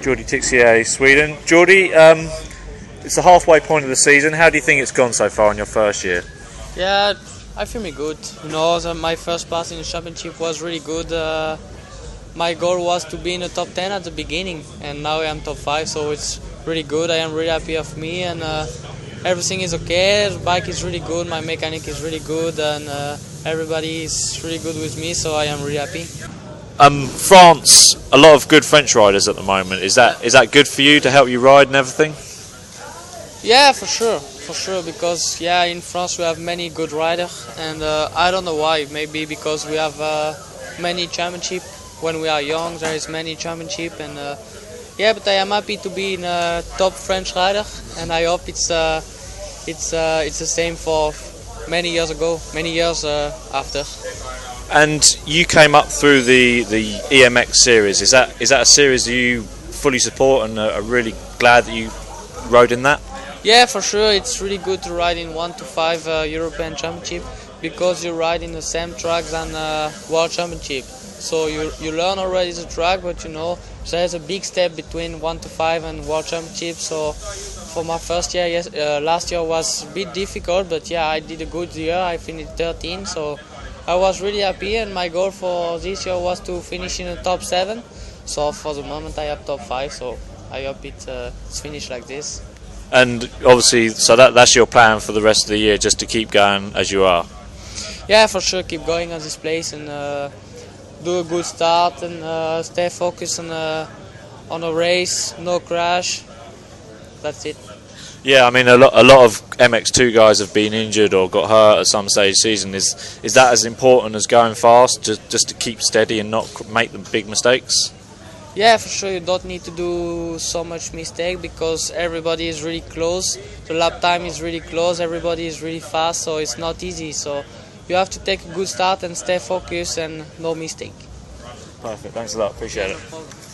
Geordie Tixier, Sweden. Geordie, it's the halfway point of the season. How do you think it's gone so far in your first year? Yeah, I feel me good. You know, my first pass in the championship was really good. My goal was to be in the top 10 at the beginning, and now I am top 5, so it's really good. I am really happy of me, and everything is okay. The bike is really good, my mechanic is really good, and everybody is really good with me, so I am really happy. France, a lot of good French riders at the moment. Is that good for you to help you ride and everything? Yeah, for sure, because in France we have many good riders, and I don't know why. Maybe because we have many championships. When we are young, there is many championship, and but I am happy to be in a top French rider, and I hope it's the same for many years after. And you came up through the EMX series. Is that a series that you fully support and are really glad that you rode in that? Yeah, for sure. It's really good to ride in 1 to 5 European Championship, because you ride in the same tracks than World Championship. So you learn already the track, but you know there's a big step between 1 to 5 and World Championship. So for my first year, last year was a bit difficult, but I did a good year. I finished 13, so I was really happy. And my goal for this year was to finish in the top 7. So for the moment, I have top 5. So I hope it's finished like this. And obviously, so that's your plan for the rest of the year, just to keep going as you are. Yeah, for sure, keep going on this place and do a good start and stay focused on a race, no crash. That's it. Yeah, I mean a lot of MX2 guys have been injured or got hurt at some stage of the season. Is that as important as going fast, just to keep steady and not make the big mistakes? Yeah, for sure. You don't need to do so much mistake, because everybody is really close. The lap time is really close. Everybody is really fast, so it's not easy. So you have to take a good start and stay focused and no mistake. Perfect. Thanks a lot. Appreciate it.